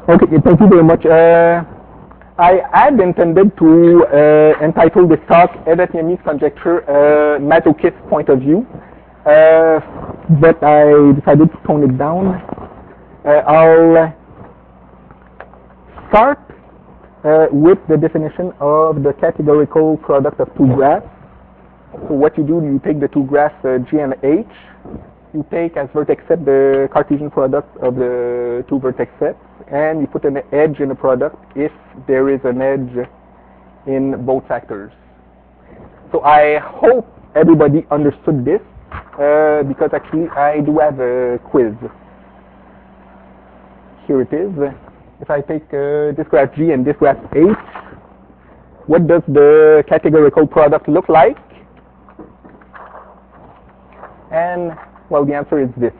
Okay, thank you very much. I had intended to entitle this talk Ebert-Niemi's Conjecture, Masochist Point of View, but I decided to tone it down. I'll start with the definition of the categorical product of two graphs. So what you do, you take the two graphs G and H, you take as vertex set the Cartesian product of the two vertex sets, and you put an edge in the product if there is an edge in both factors. So I hope everybody understood this, because actually I do have a quiz. Here it is. If I take this graph G and this graph H, what does the categorical product look like? And, well, the answer is this.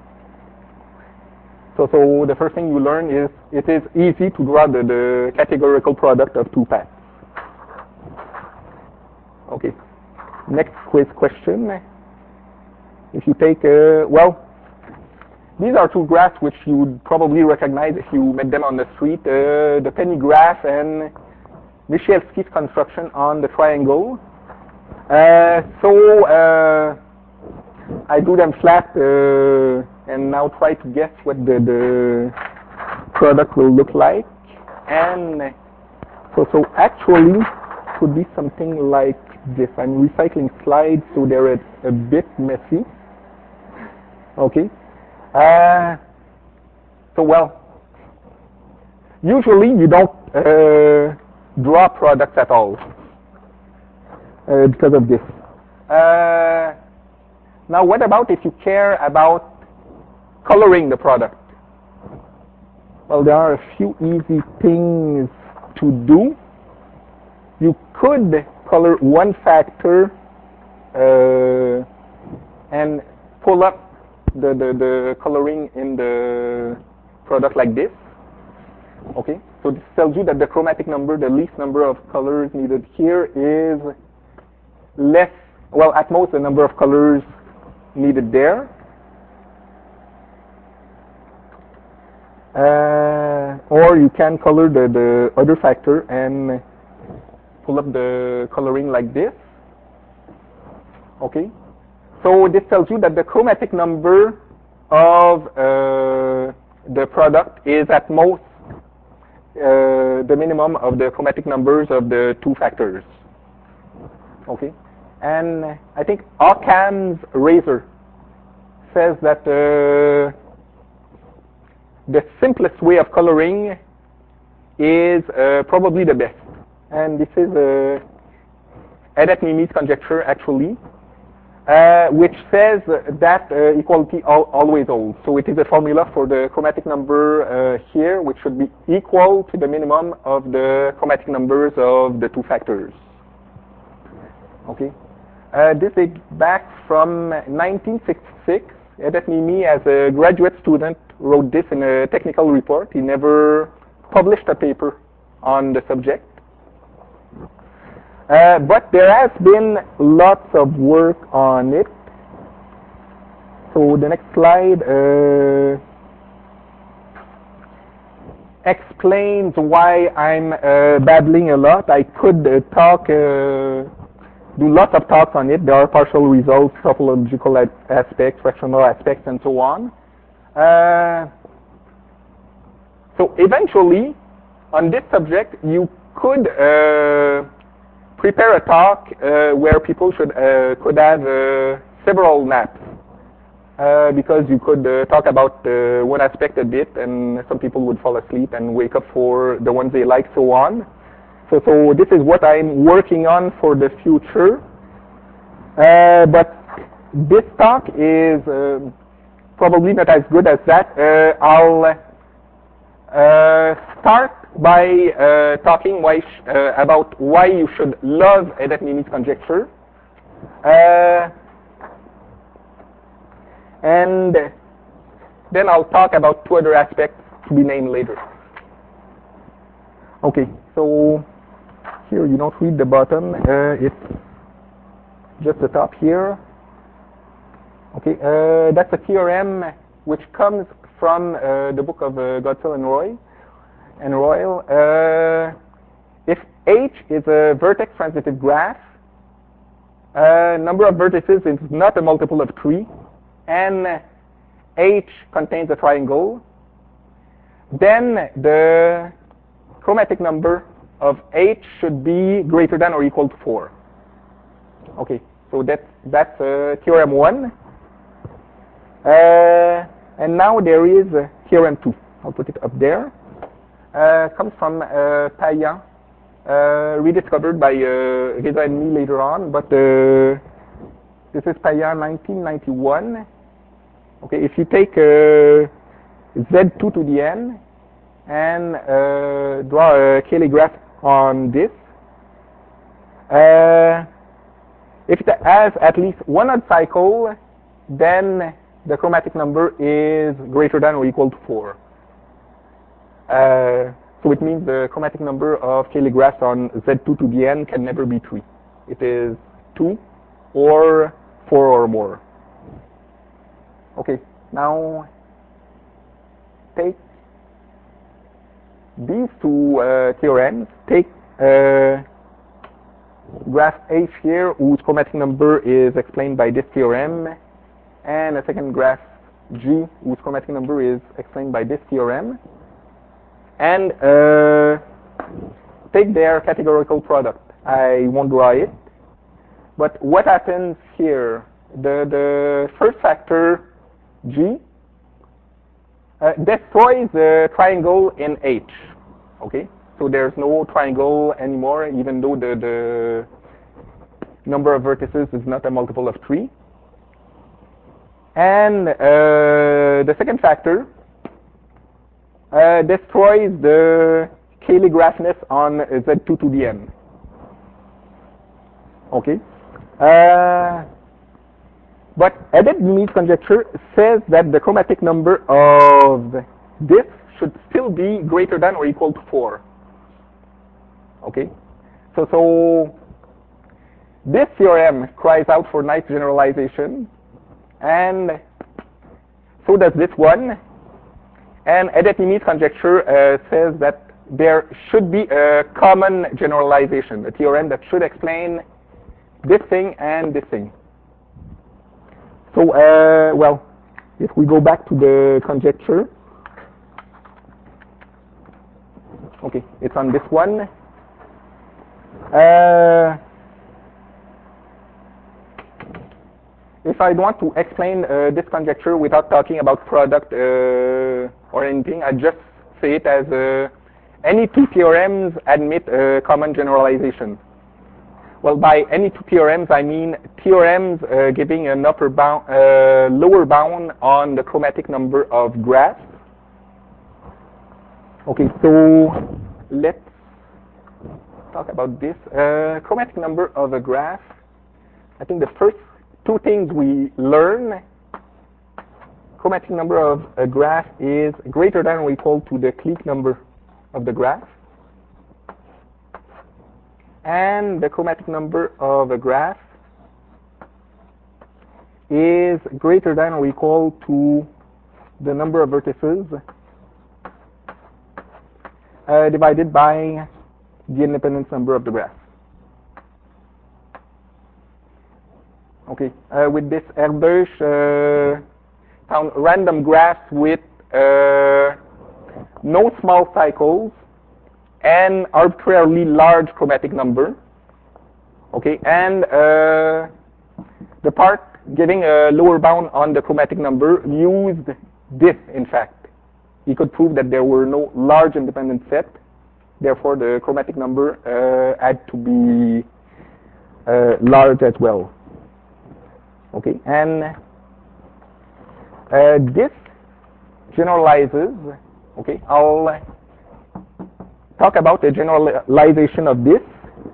So the first thing you learn is it is easy to draw the categorical product of two paths. Okay. Next quiz question. If you take, well, these are two graphs which you would probably recognize if you met them on the street, the penny graph and Michalski's construction on the triangle. I do them flat and now try to guess what the product will look like. And so actually it would be something like this. I'm recycling slides, so they're a bit messy. Okay. So well, usually you don't draw products at all because of this. Now what about if you care about coloring the product? Well, there are a few easy things to do. You could color one factor and pull up the coloring in the product like this. Okay, so this tells you that the chromatic number, the least number of colors needed here is less, well, at most the number of colors needed there. Or you can color the other factor and pull up the coloring like this. Okay, so this tells you that the chromatic number of the product is at most the minimum of the chromatic numbers of the two factors. Okay, and I think Occam's razor says that the simplest way of coloring is probably the best. And this is Ebert-Niemi's conjecture, actually, which says that equality always holds. So it is a formula for the chromatic number here, which should be equal to the minimum of the chromatic numbers of the two factors. Okay. This dates back from 1966. Ebert-Niemi, as a graduate student, wrote this in a technical report. He never published a paper on the subject. But there has been lots of work on it. So the next slide explains why I'm babbling a lot. I could do lots of talks on it. There are partial results, topological aspects, fractional aspects, and so on. So eventually, on this subject, you could prepare a talk where people could have several naps, because you could talk about one aspect a bit, and some people would fall asleep and wake up for the ones they like, so on. So this is what I'm working on for the future. But this talk is probably not as good as that. I'll start by talking about why you should love Ebert-Niemi's conjecture. And then I'll talk about two other aspects to be named later. Okay, so here you don't read the bottom, it's just the top here. Okay, that's a theorem which comes from the book of Godsell and Roy. and Royal. If H is a vertex transitive graph, number of vertices is not a multiple of 3, and H contains a triangle, then the chromatic number of H should be greater than or equal to 4. Okay, so that's theorem 1. And now there is theorem 2. I'll put it up there. Comes from Payan, rediscovered by Reza and me later on, but this is Payan 1991. Okay, if you take Z2 to the n and draw a Cayley graph on this, if it has at least one odd cycle, then the chromatic number is greater than or equal to 4. So it means the chromatic number of Cayley graphs on Z2 to the n can never be 3. It is 2 or 4 or more. Okay, now take these two theorems. Take graph H here, whose chromatic number is explained by this theorem, and a second graph G, whose chromatic number is explained by this theorem, and take their categorical product. I won't draw it, but what happens here? The first factor, G, destroys the triangle in H. Okay, so there's no triangle anymore, even though the number of vertices is not a multiple of 3. And the second factor destroys the Cayley graphness on Z2 to the n. Okay. But Edet-Dimi's conjecture says that the chromatic number of this should still be greater than or equal to 4. Okay? So this theorem cries out for nice generalization, and so does this one. And Edet-Dimi's conjecture says that there should be a common generalization, a theorem that should explain this thing and this thing. So, well, if we go back to the conjecture, okay, it's on this one. If I want to explain this conjecture without talking about product or anything, I just say it as any two theorems admit a common generalization. Well, by any two theorems, I mean theorems giving an upper bound, lower bound on the chromatic number of graphs. Okay, so let's talk about this. Chromatic number of a graph. I think the first two things we learn, chromatic number of a graph is greater than or equal to the clique number of the graph. And the chromatic number of a graph is greater than or equal to the number of vertices divided by the independence number of the graph. Okay, with this, Erdős found random graphs with no small cycles and arbitrarily large chromatic number. Okay, and the part giving a lower bound on the chromatic number used this, in fact. He could prove that there were no large independent set, therefore the chromatic number had to be large as well. Okay, and this generalizes, okay, I'll talk about the generalization of this.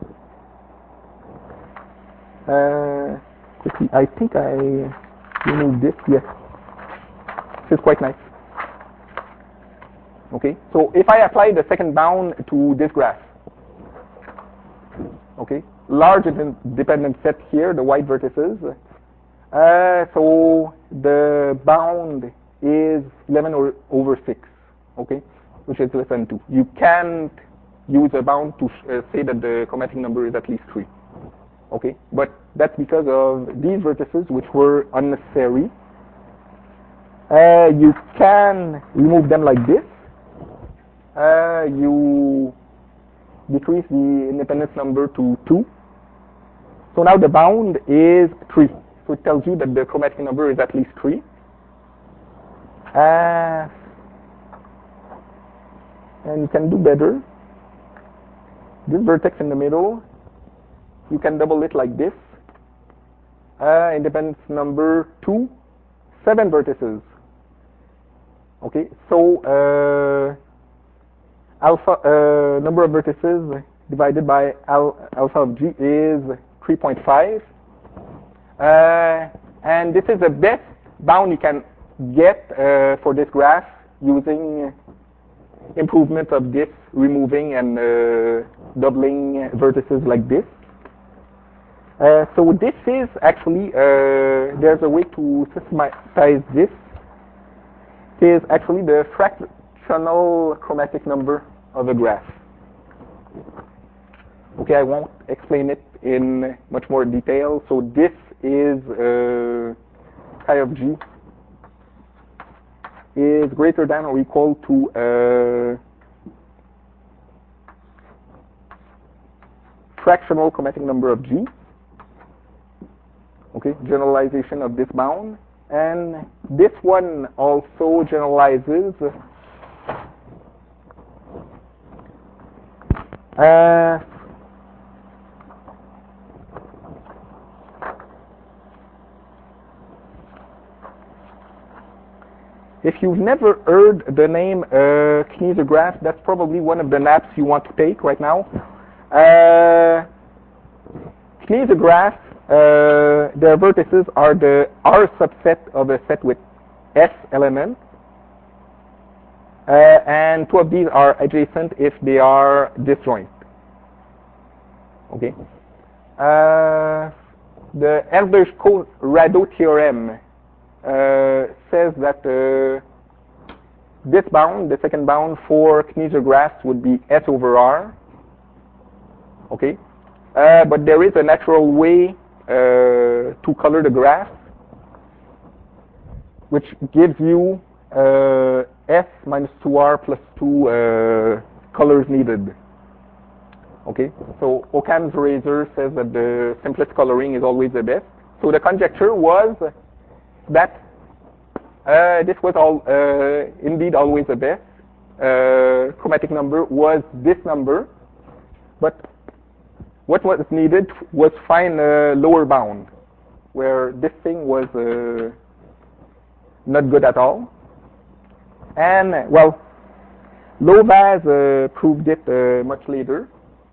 Quickly, I think I removed this, yes. This is quite nice. Okay, so if I apply the second bound to this graph, okay, large dependent set here, the white vertices, so the bound is 11 over 6, okay. which is less than 2. You can't use a bound to say that the chromatic number is at least 3. Okay, but that's because of these vertices, which were unnecessary. You can remove them like this. You decrease the independence number to 2. So now the bound is 3. So it tells you that the chromatic number is at least 3. And you can do better. This vertex in the middle, you can double it like this. Independence number 2, 7 vertices. Okay, so alpha number of vertices divided by alpha of G is 3.5. And this is the best bound you can get for this graph using improvement of this, removing and doubling vertices like this. So this is actually, there's a way to systematize this. It is actually the fractional chromatic number of a graph. Okay, I won't explain it in much more detail. So this is chi of G is greater than or equal to fractional chromatic number of G. Okay, generalization of this bound. And this one also generalizes if you've never heard the name Kneser graph, that's probably one of the naps you want to take right now. Kneser graph, their vertices are the R subset of a set with S elements. And 2 of these are adjacent if they are disjoint. Okay. The Erdős-Rado theorem says that this bound, the second bound for Kneser graphs, would be S over R. Okay. But there is a natural way to color the graph, which gives you S minus 2R plus 2 colors needed. Okay, so Occam's razor says that the simplest coloring is always the best. So the conjecture was that this was indeed always the best. Chromatic number was this number, but what was needed was find a lower bound, where this thing was not good at all. And, well, Lovász proved it much later.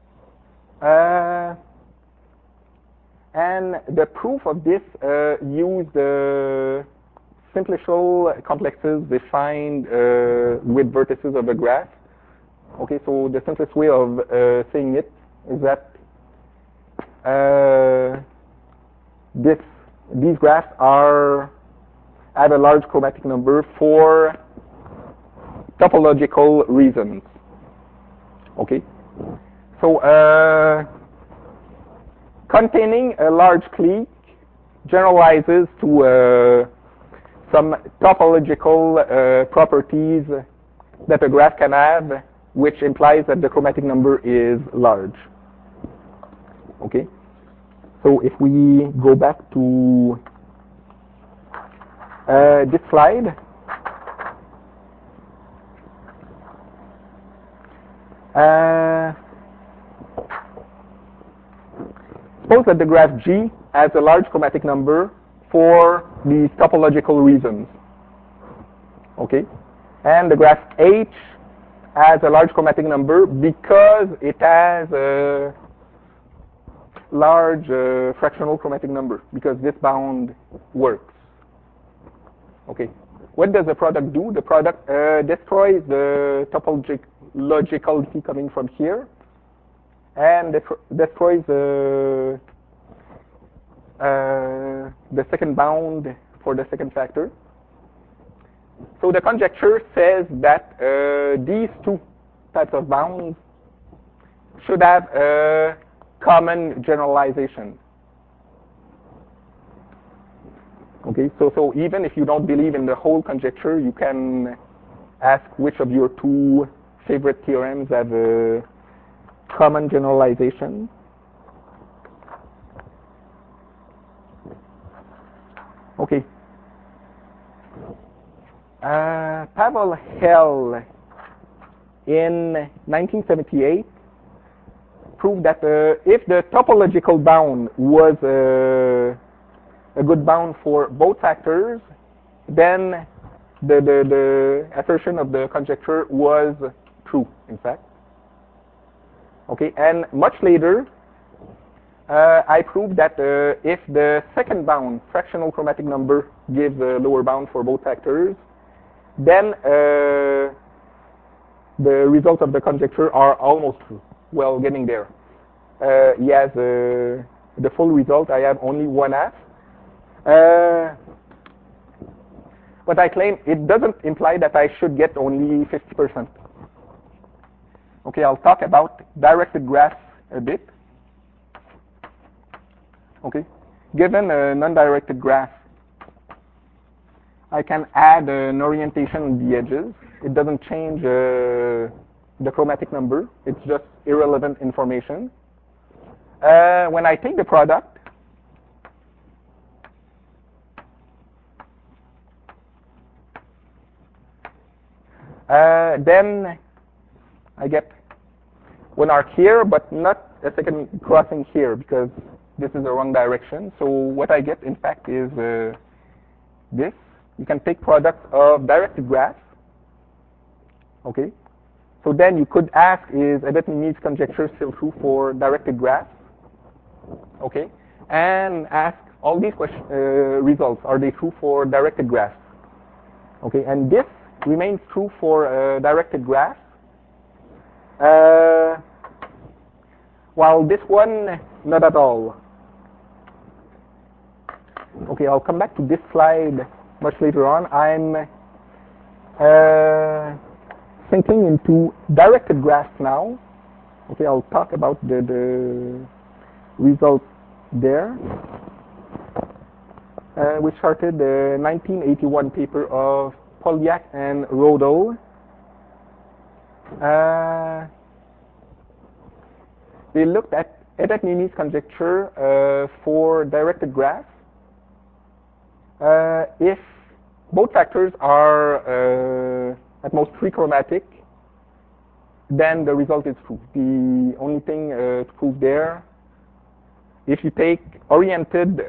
And the proof of this used simplicial complexes defined with vertices of a graph. Okay, so the simplest way of saying it is that these graphs have a large chromatic number for topological reasons. Okay, so containing a large clique generalizes to some topological properties that a graph can have, which implies that the chromatic number is large. Okay, so if we go back to this slide, suppose that the graph G has a large chromatic number for these topological reasons. Okay, and the graph H has a large chromatic number because it has a large fractional chromatic number, because this bound works. Okay, what does the product do? The product destroys the topologicality coming from here, and destroys the second bound for the second factor. So the conjecture says that these two types of bounds should have a common generalization. Okay, so even if you don't believe in the whole conjecture, you can ask which of your two favorite theorems have a common generalization. Okay. Pavel Hell in 1978 proved that if the topological bound was a good bound for both factors, then the assertion of the conjecture was true, in fact. Okay, and much later, I proved that if the second bound, fractional chromatic number, gives a lower bound for both factors, then the results of the conjecture are almost true. Well, getting there. He has the full result. I have only one half. But I claim it doesn't imply that I should get only 50%. Okay, I'll talk about directed graphs a bit. Okay, given a non-directed graph, I can add an orientation on the edges. It doesn't change the chromatic number. It's just irrelevant information. When I take the product, then I get one arc here, but not a second crossing here because this is the wrong direction. So what I get, in fact, is this. You can take products of directed graphs. Okay. So then you could ask, is Ebert-Mimi's conjecture still true for directed graphs? Okay. And ask all these results, are they true for directed graphs? Okay. And this remains true for directed graphs. While this one, not at all. Okay, I'll come back to this slide much later on. I'm thinking into directed graphs now. Okay, I'll talk about the results there. We started the 1981 paper of Polyak and Rodel. They looked at Ebert-Mimi's conjecture for directed graphs. If both factors are at most trichromatic, then the result is true. The only thing to prove there, if you take oriented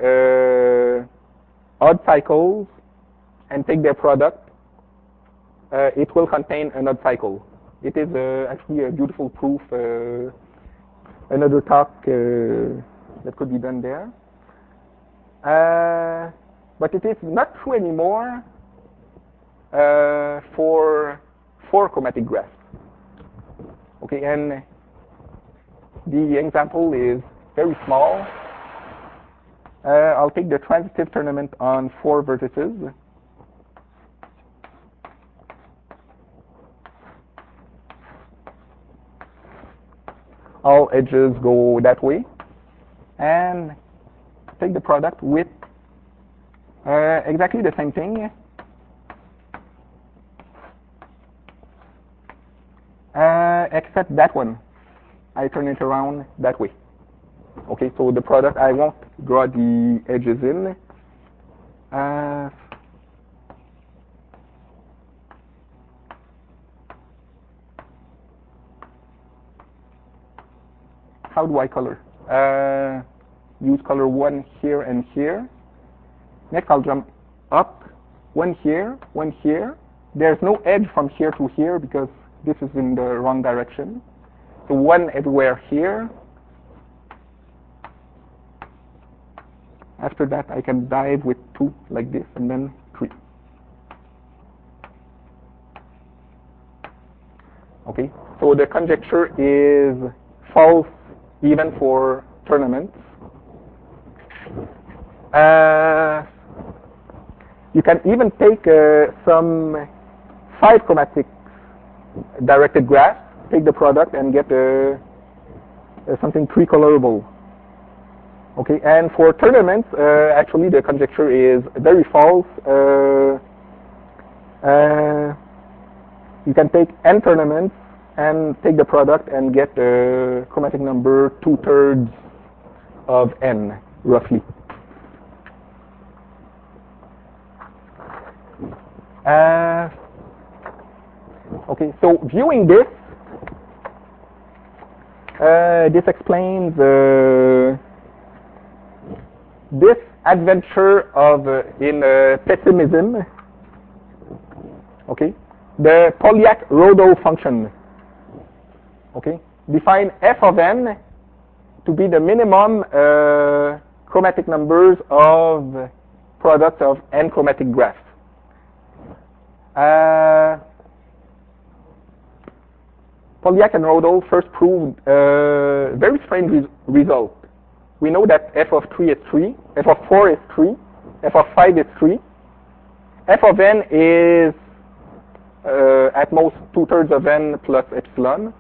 odd cycles and take their product, it will contain an odd cycle. It is actually a beautiful proof. Another talk that could be done there. But it is not true anymore for 4 chromatic graphs. Okay, and the example is very small. I'll take the transitive tournament on 4 vertices. All edges go that way, and take the product with exactly the same thing, except that one. I turn it around that way. Okay, so the product, I won't draw the edges in. How do I color? Use color 1 here and here. Next, I'll jump up 1 here, 1 here. There's no edge from here to here because this is in the wrong direction. So 1 everywhere here. After that, I can dive with 2 like this, and then 3. Okay, so the conjecture is false even for tournaments. You can even take some 5 chromatic directed graphs, take the product, and get something tricolorable. Okay, and for tournaments, actually the conjecture is very false. You can take n tournaments and take the product and get a chromatic number 2/3 of n, roughly. Okay, so viewing this, this explains this adventure of in pessimism. Okay, the Polyak-Rodol function. Okay, define f of n to be the minimum chromatic numbers of products of n chromatic graphs. Polyak and Rodol first proved a very strange result. We know that f of 3 is 3, f of 4 is 3, f of 5 is 3. F of n is at most 2/3 of n plus epsilon.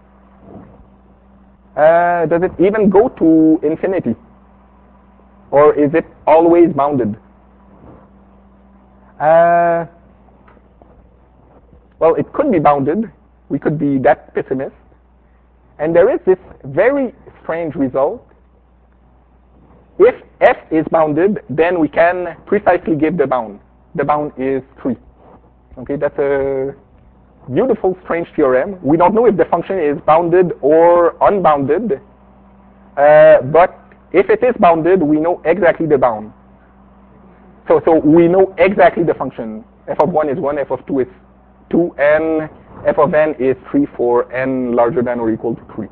Does it even go to infinity? Or is it always bounded? Well, it could be bounded. We could be that pessimist. And there is this very strange result. If f is bounded, then we can precisely give the bound. The bound is 3. Okay, that's a beautiful, strange theorem. We don't know if the function is bounded or unbounded, but if it is bounded, we know exactly the bound. So we know exactly the function. F of 1 is 1, f of 2 is 2, and f of n is 3 for n larger than or equal to 3.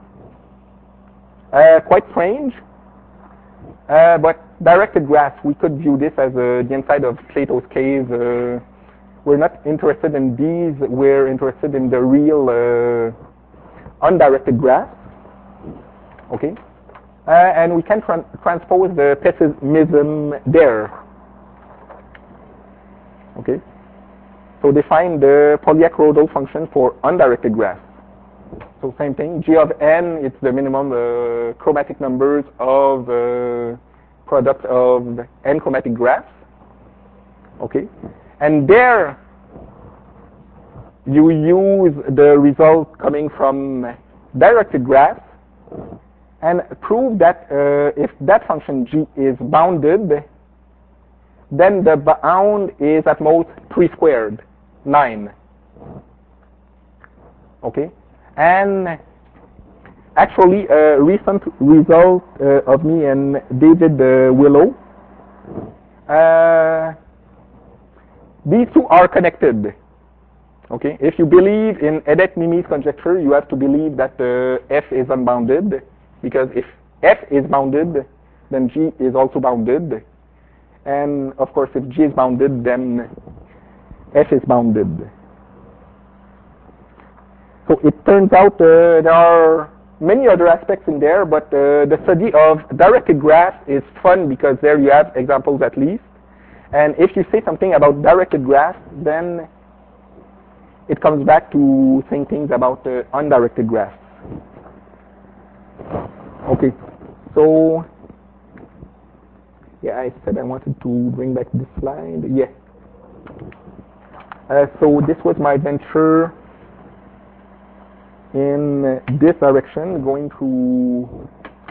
Quite strange, but directed graphs, we could view this as the inside of Plato's cave. We're not interested in these, we're interested in the real undirected graphs. Okay, and we can transpose the pessimism there. Okay, so define the Polyak-Rodol function for undirected graphs. So same thing, g of n, it's the minimum chromatic numbers of products of n chromatic graphs. Okay, and there you use the result coming from directed graphs and prove that if that function g is bounded, then the bound is at most 3 squared, 9. Okay, and actually a recent result of me and David Willow, these two are connected. Okay, if you believe in Edet-Nimi's conjecture, you have to believe that f is unbounded, because if f is bounded, then g is also bounded. And of course, if g is bounded, then f is bounded. So it turns out there are many other aspects in there, but the study of directed graphs is fun because there you have examples at least. And if you say something about directed graphs, then it comes back to saying things about undirected graphs. Okay, so yeah, I said I wanted to bring back this slide. Yes. So this was my venture in this direction, going through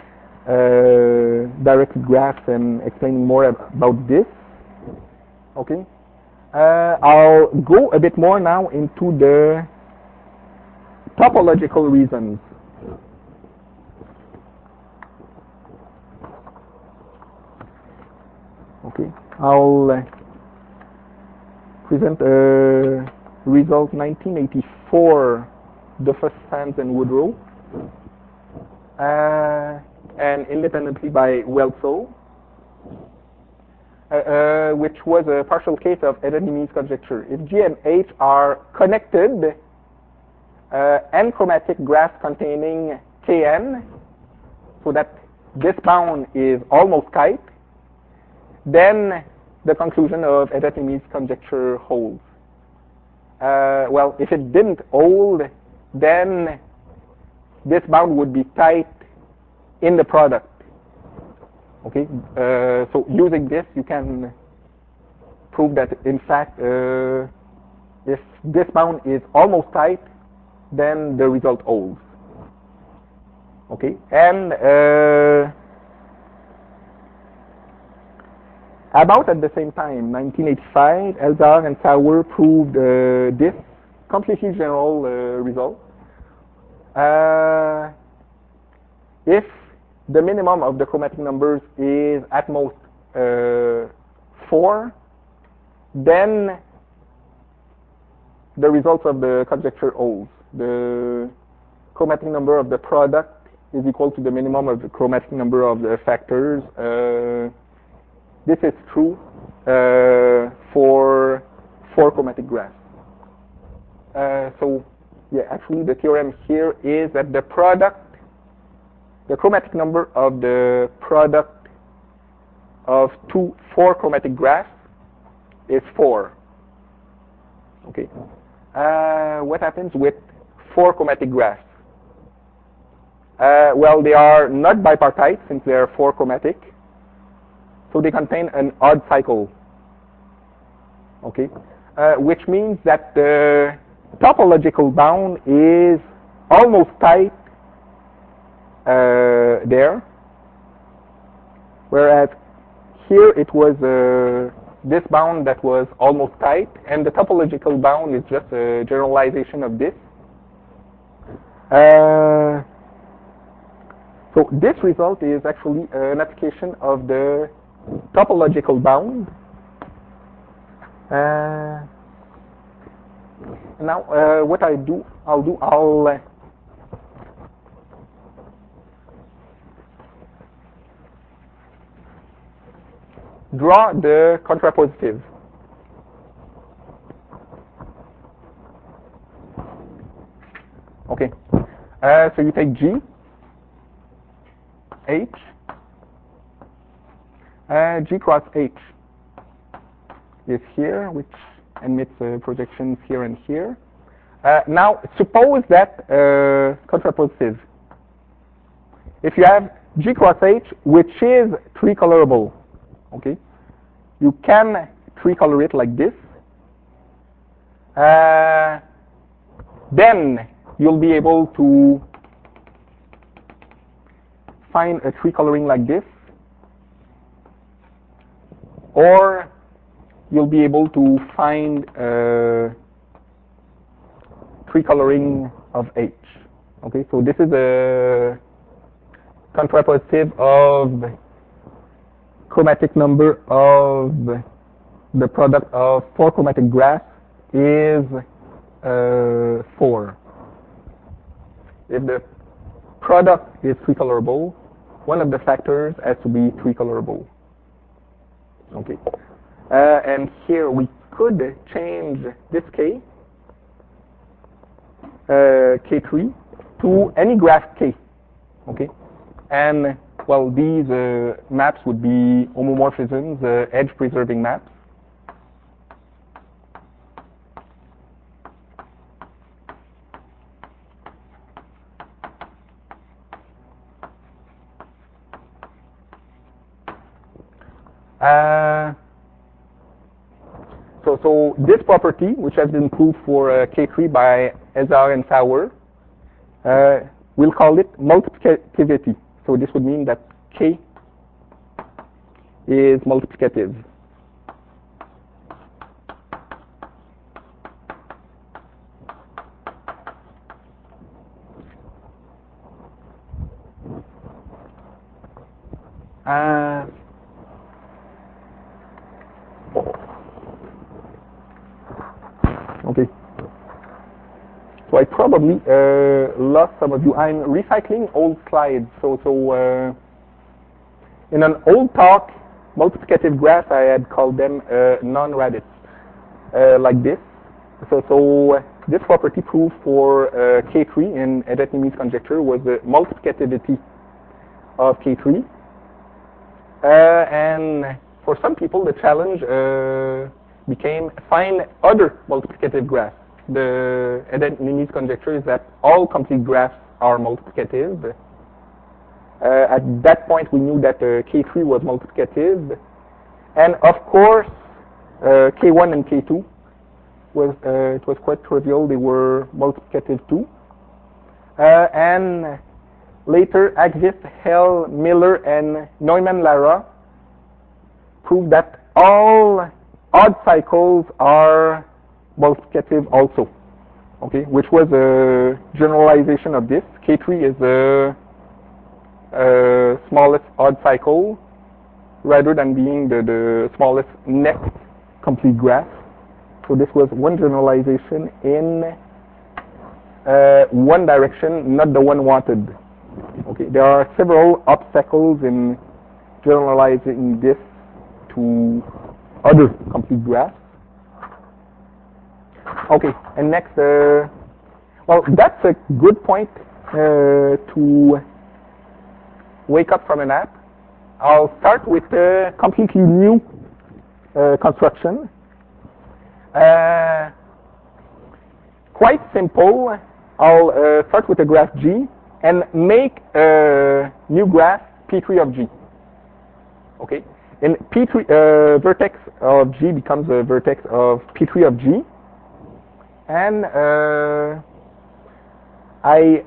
directed graphs and explaining more about this. Okay. I'll go a bit more now into the topological reasons. Okay, I'll present a result 1984, Duffus, Sands, and Woodrow, and independently by Welso, which was a partial case of Edet-Nimi's conjecture. If G and H are connected, n chromatic graphs containing Kn, so that this bound is almost kite, then the conclusion of Edetimi's conjecture holds? Well, if it didn't hold, then this bound would be tight in the product. Okay, so using this, you can prove that, in fact, if this bound is almost tight, then the result holds. Okay, and about at the same time, 1985, Elzar and Sauer proved this completely general result. If the minimum of the chromatic numbers is at most 4, then the results of the conjecture holds. The chromatic number of the product is equal to the minimum of the chromatic number of the factors. This is true for 4 chromatic graphs. So, yeah, actually the theorem here is that the chromatic number of the product of 2 4 chromatic graphs is 4. Okay. What happens with 4 chromatic graphs? Well, they are not bipartite since they are 4 chromatic, so they contain an odd cycle. Okay, which means that the topological bound is almost tight there, whereas here it was this bound that was almost tight, and the topological bound is just a generalization of this. So this result is actually an application of the topological bound. Now, what I'll draw the contrapositive. Okay, so you take G, H, G cross H is here, which emits projections here and here. Now, suppose that contrapositive. If you have G cross H, which is tricolorable, okay, you can tricolor it like this. Then you'll be able to find a tricoloring like this, or you'll be able to find a tricoloring of H. Okay, so this is a contrapositive of chromatic number of the product of 4 chromatic graphs is 4. If the product is tricolorable, one of the factors has to be tricolorable. Okay, and here we could change this K, K3, to any graph K. Okay, and well, these maps would be homomorphisms, edge-preserving maps. So this property, which has been proved for K3 by Elzar and Sauer, we'll call it multiplicativity. So this would mean that K is multiplicative. Okay. So I probably lost some of you. I'm recycling old slides. So in an old talk, multiplicative graphs, I had called them non-radix, like this. So this property proved for K3 in Edetimi's conjecture was the multiplicativity of K3. And for some people, the challenge became find other multiplicative graphs. The Eden-Nini's conjecture is that all complete graphs are multiplicative. At that point, we knew that K3 was multiplicative. And of course, K1 and K2, it was quite trivial. They were multiplicative too. And later, Aksvit, Hell, Miller, and Neumann-Lara proved that all odd cycles are multiplicative also. Okay, which was a generalization of this. K3 is the smallest odd cycle, rather than being the smallest next complete graph. So this was one generalization in one direction, not the one wanted. Okay, there are several obstacles in generalizing this to other complete graphs. Okay, and next, well, that's a good point to wake up from a nap. I'll start with a completely new construction. Quite simple. I'll start with a graph G and make a new graph P3 of G. Okay, and P3 vertex of G becomes a vertex of P3 of G, and I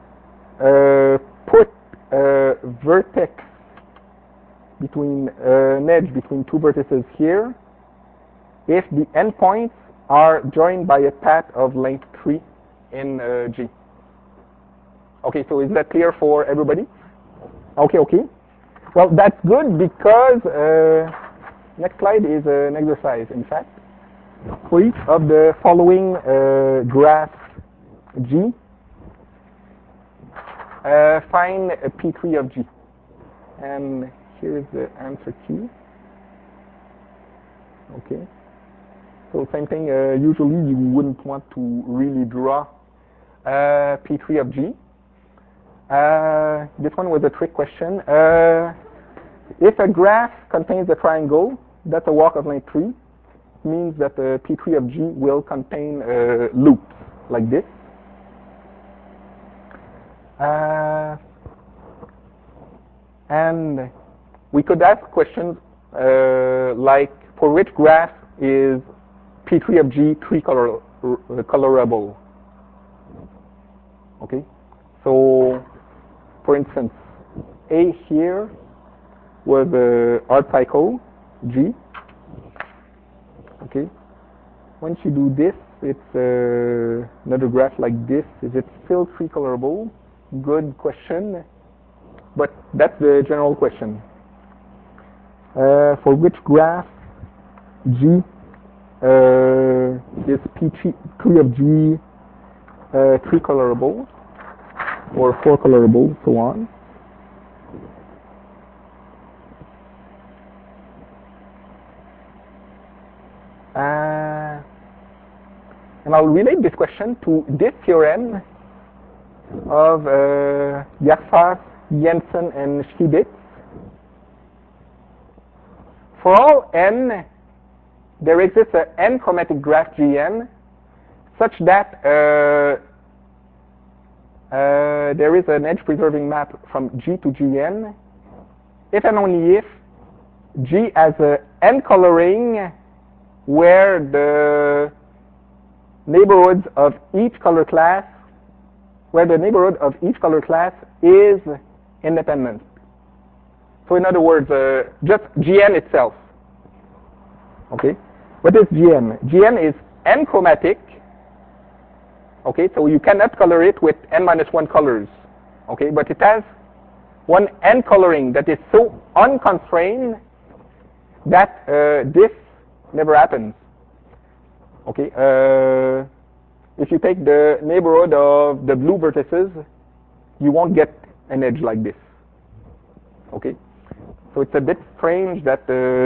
put a vertex between an edge between two vertices here if the endpoints are joined by a path of length 3 in G. Okay, so is that clear for everybody? Okay. Well, that's good because next slide is an exercise, in fact. For each of the following graphs G, find a P3 of G. And here is the answer key. Okay. So same thing, usually you wouldn't want to really draw P3 of G. This one was a trick question. If a graph contains a triangle, that's a walk of length 3, means that the P3 of G will contain loops like this. And we could ask questions like, for which graph is P3 of G colorable? Okay, so for instance, A here was a odd cycle, G. Okay, once you do this, it's another graph like this. Is it still tree colorable? Good question, but that's the general question. For which graph G is P3 of G tree colorable or 4 colorable, so on. And I'll relate this question to this theorem of Garfas, Jensen, and Stiglitz. For all n, there exists an n-chromatic graph Gn such that there is an edge-preserving map from G to Gn if and only if G has an n coloring where the neighborhoods of each color class, is independent. So in other words, just Gn itself. Okay, what is Gn? Gn is n-chromatic. Okay, so you cannot color it with n-1 colors. Okay, but it has one n coloring that is so unconstrained that this never happens. Okay, if you take the neighborhood of the blue vertices, you won't get an edge like this. Okay, so it's a bit strange that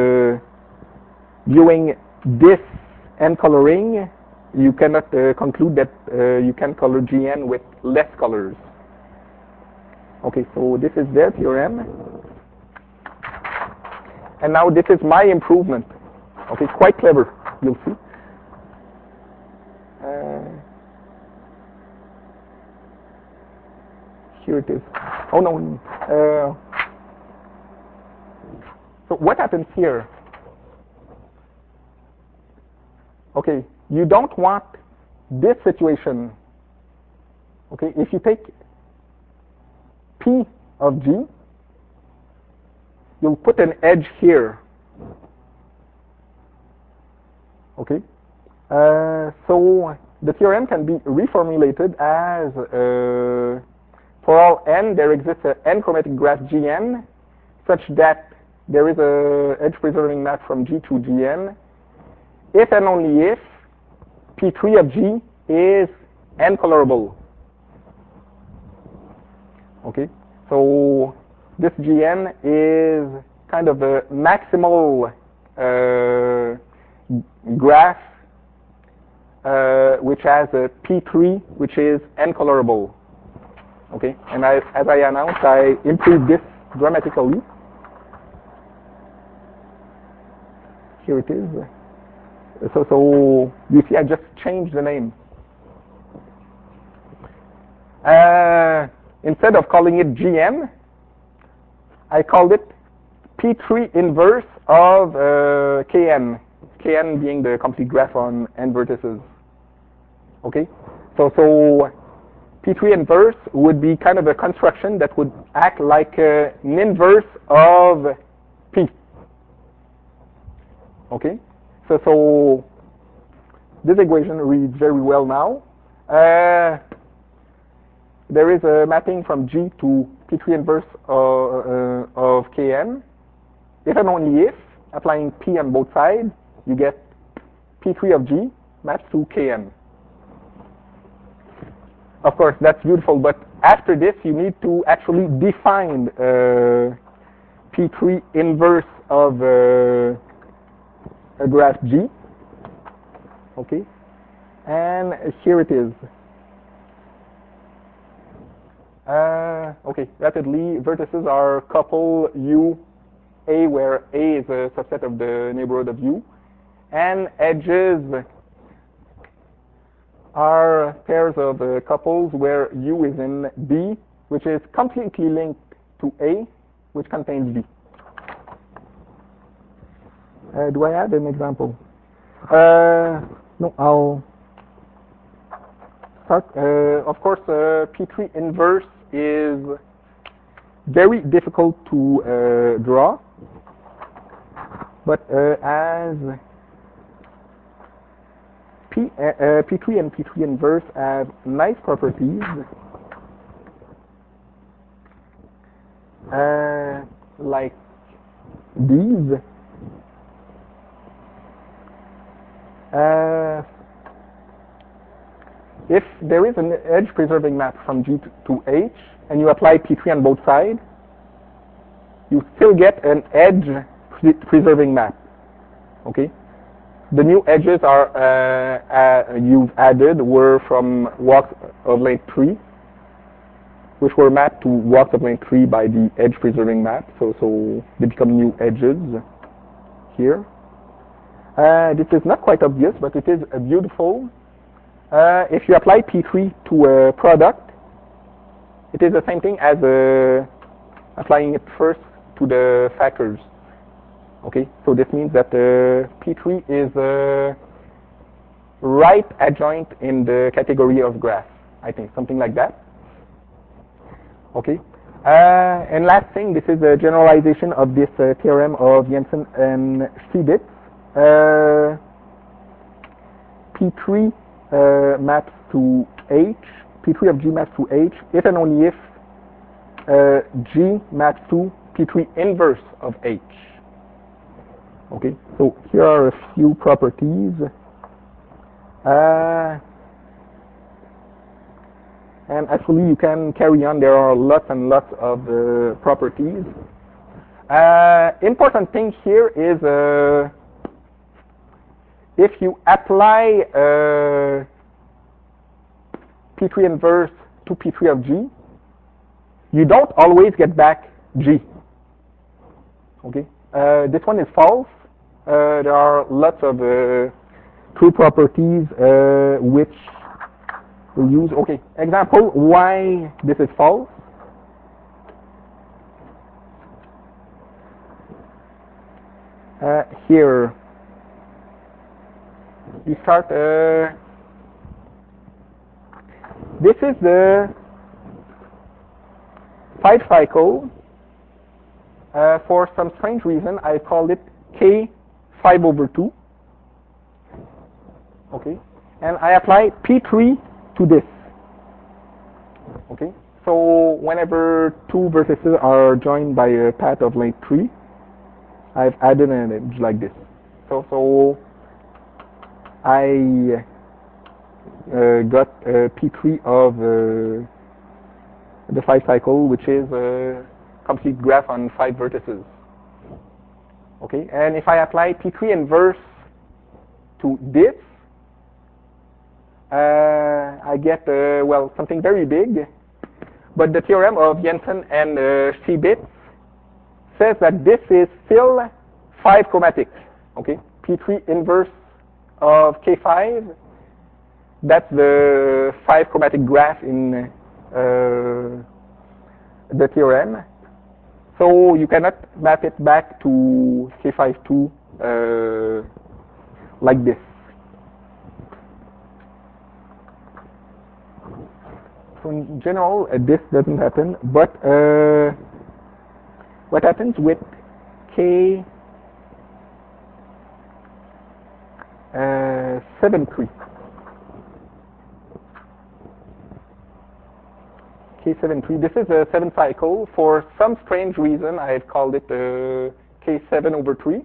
viewing this n coloring, you cannot conclude that you can color Gn with less colors. Okay, so this is their theorem. And now this is my improvement. Okay, it's quite clever, you'll see. Here it is. Oh no. So what happens here? Okay, you don't want this situation. Okay, if you take P of G, you'll put an edge here. Okay, so the theorem can be reformulated as for all n, there exists an n-chromatic graph Gn such that there is a edge-preserving map from G to Gn if and only if P3 of G is n-colorable. Okay, so this Gn is kind of the maximal graph which has a P3 which is n-colorable. Okay, and as I announced, I improved this dramatically. Here it is. So you see, I just changed the name. Instead of calling it Gn, I called it P3 inverse of Kn. Kn being the complete graph on n vertices. Okay, so P3 inverse would be kind of a construction that would act like an inverse of P. Okay, so this equation reads very well now. There is a mapping from G to P3 inverse of Kn. If and only if, applying P on both sides, you get P3 of G maps to Kn. Of course, that's beautiful, but after this, you need to actually define P3 inverse of a graph G. Okay, and here it is. Okay, rapidly, vertices are couple U, A, where A is a subset of the neighborhood of U, and edges are pairs of couples where U is in B, which is completely linked to A, which contains B. Do I add an example? No, I'll start. Of course, P3 inverse is very difficult to draw, but as P3 and P3 inverse have nice properties, like these. If there is an edge-preserving map from G to H, and you apply P3 on both sides, you still get an edge-preserving map. Okay. The new edges you've added were from walks of length 3, which were mapped to walks of length 3 by the edge-preserving map. So they become new edges here. This is not quite obvious, but it is beautiful. If you apply P3 to a product, it is the same thing as applying it first to the factors. Okay, so this means that P3 is a right adjoint in the category of graph, I think, something like that. Okay, and last thing, this is a generalization of this theorem of Jensen and Steeditz. P3 maps to H, P3 of G maps to H, if and only if G maps to P3 inverse of H. Okay, so here are a few properties. And actually you can carry on, there are lots and lots of properties. Important thing here is if you apply P3 inverse to P3 of G, you don't always get back G. Okay, This one is false. There are lots of true properties which we'll use. Okay, example why this is false. Here, we start. This is the 5 cycle. For some strange reason, I call it K5/2. Okay, and I apply P3 to this. Okay, so whenever two vertices are joined by a path of length 3, I've added an edge like this. So I got P3 of the 5 cycle, which is a complete graph on 5 vertices. Okay, and if I apply P3 inverse to this, I get well, something very big. But the theorem of Jensen and Stibitz says that this is still 5 chromatic. Okay, P3 inverse of K5. That's the 5 chromatic graph in the theorem. So you cannot map it back to K5-2 like this. So in general, this doesn't happen. But what happens with K7-3? K7-3. This is a 7 cycle. For some strange reason, I've called it K7/3.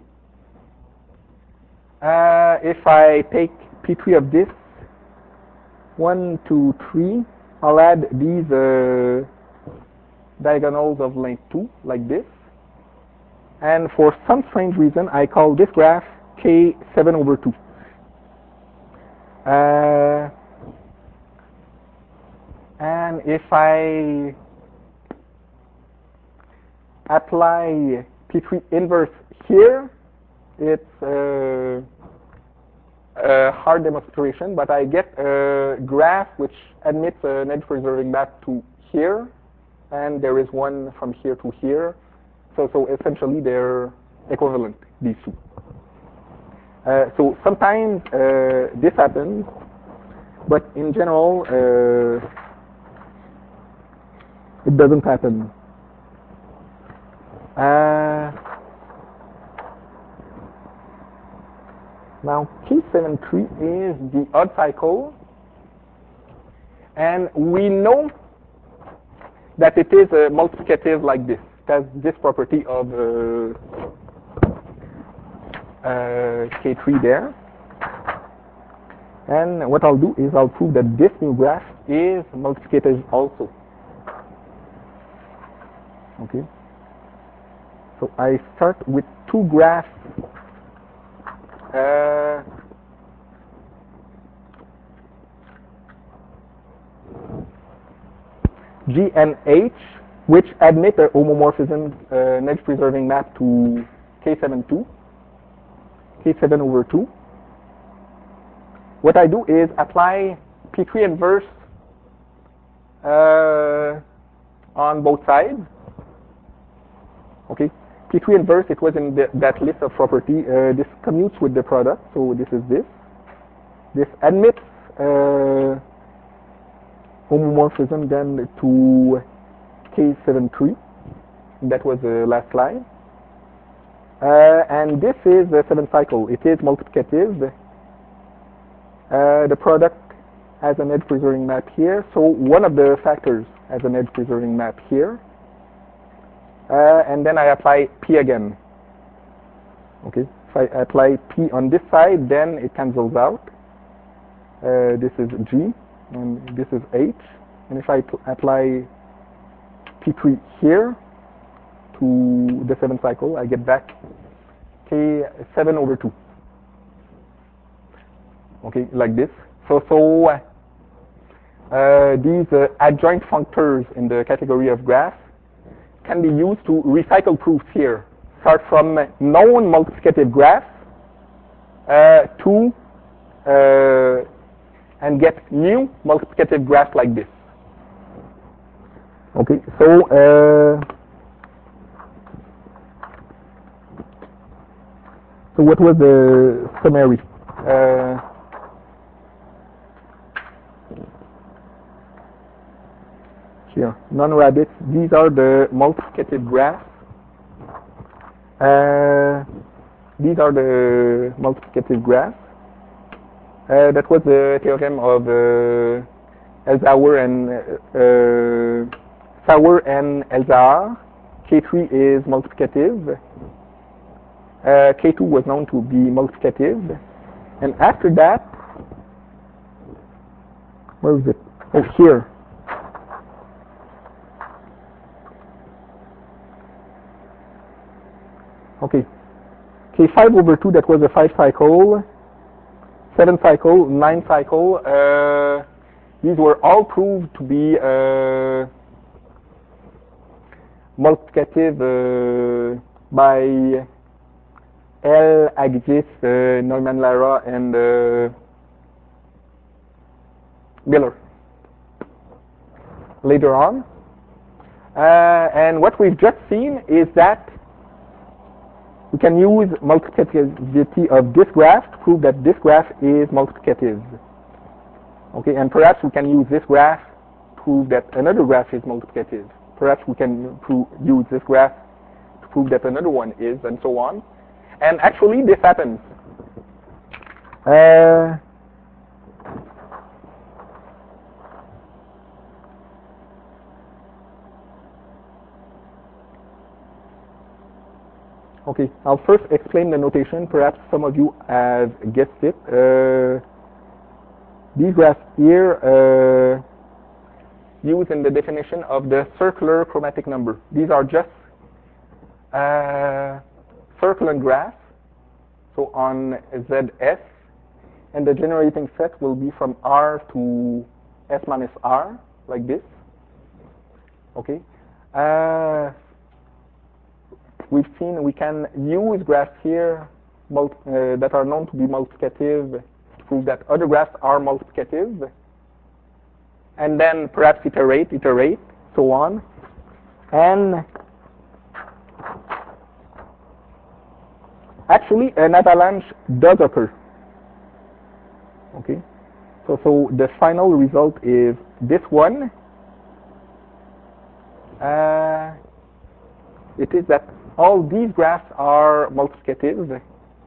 If I take P3 of this, 1, 2, 3, I'll add these diagonals of length 2, like this. And for some strange reason, I call this graph K7/2. And if I apply P3 inverse here, it's a hard demonstration, but I get a graph which admits an edge preserving map to here, and there is one from here to here. So essentially they're equivalent, these two. So sometimes this happens, but in general it doesn't happen. Now K7-3 is the odd cycle, and we know that it is multiplicative like this. It has this property of K3 there. And what I'll do is I'll prove that this new graph is multiplicative also. Okay. So I start with 2 graphs. G and H, which admit a homomorphism, an edge preserving map to K7/2, K7/2. What I do is apply P3 inverse on both sides. Okay, P3 inverse, it was in that list of property. This commutes with the product, so this is this. This admits homomorphism then to K7-3. That was the last slide. And this is the 7 cycle. It is multiplicative. The product has an edge preserving map here. So one of the factors has an edge preserving map here. And then I apply P again. Okay, if I apply P on this side, then it cancels out. This is G, and this is H. And if I apply P3 here to the 7 cycle, I get back K7/2. Okay, like this. So these adjoint functors in the category of graphs can be used to recycle proofs here. start from known multiplicative graphs to and get new multiplicative graphs like this. Okay, so what was the summary? Here, non-rabbits. These are the multiplicative graphs. These are the multiplicative graphs. That was the theorem of Sauer and Elzahar. K3 is multiplicative. K2 was known to be multiplicative. And after that, where is it? Oh, here. Okay. K5 over 2, that was a 5 cycle. 7 cycle, 9 cycle. These were all proved to be multiplicative by L, Agis, Neumann, Lara, and Miller later on. And what we've just seen is that we can use multiplicativity of this graph to prove that this graph is multiplicative. Okay, and perhaps we can use this graph to prove that another graph is multiplicative. Perhaps we can use this graph to prove that another one is, and so on. And actually, this happens. Okay, I'll first explain the notation. Perhaps some of you have guessed it. These graphs here used in the definition of the circular chromatic number. These are just circular graphs, so on ZS, and the generating set will be from R to S minus R, like this. Okay. We've seen we can use graphs here that are known to be multiplicative to prove that other graphs are multiplicative, and then perhaps iterate, so on. And actually, an avalanche does occur. Okay, so the final result is this one. It is that all these graphs are multiplicative.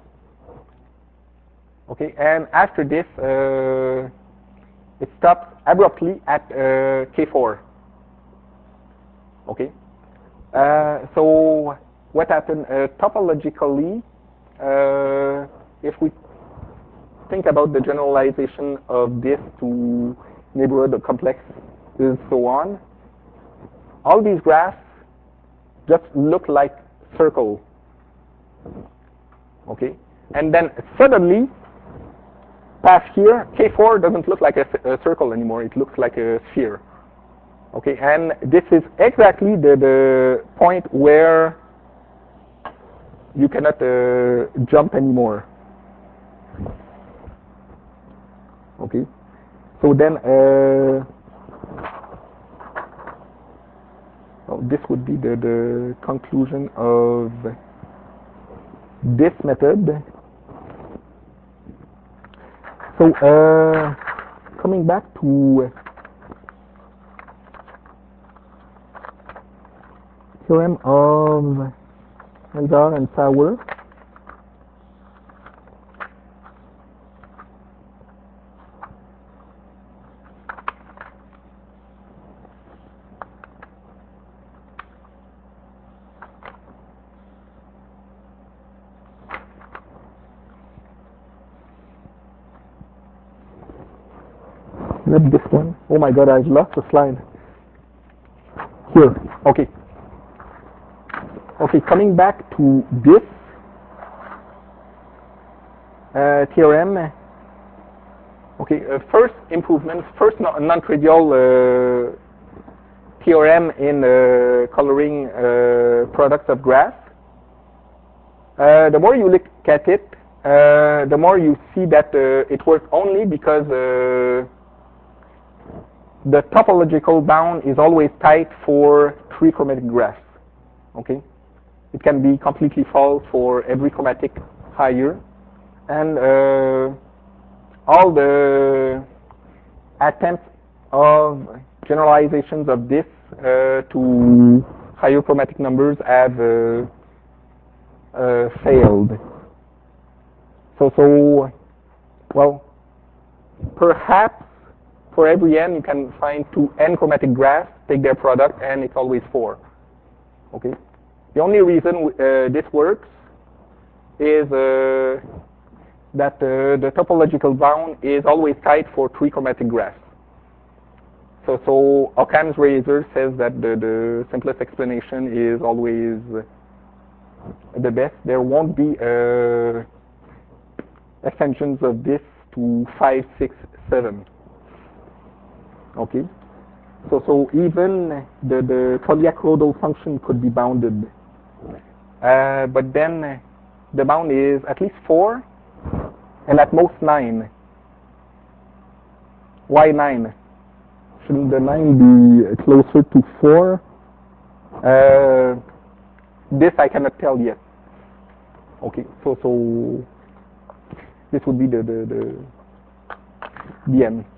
Okay, and after this, it stops abruptly at K4. Okay, so what happened topologically? If we think about the generalization of this to neighborhood of complexes, so on, all these graphs just look like circle. Okay, and then suddenly, past here, K4 doesn't look like a circle anymore. It looks like a sphere. Okay, and this is exactly the point where you cannot jump anymore. Okay, so then this would be the conclusion of this method. So coming back to theorem of Elzahar and Sauer. Not this one. Oh my god, I've lost the slide. Here. Okay. Okay, coming back to this theorem. Okay, first improvement, first non-trivial theorem in coloring products of graphs. The more you look at it, the more you see that it works only because the topological bound is always tight for 3 chromatic graphs. Okay, it can be completely false for every chromatic higher, and all the attempts of generalizations of this to higher chromatic numbers have failed. So, well, perhaps for every n you can find 2 n chromatic graphs, take their product, and it's always 4. Okay. The only reason this works is that the topological bound is always tight for 3 chromatic graphs. So Occam's razor says that the simplest explanation is always the best. There won't be extensions of this to 5, 6, 7. Okay. So even the Chauliac-Rodel function could be bounded. But then the bound is at least 4 and at most 9. Why 9? Shouldn't the 9 be closer to 4? This I cannot tell yet. Okay, so this would be the end.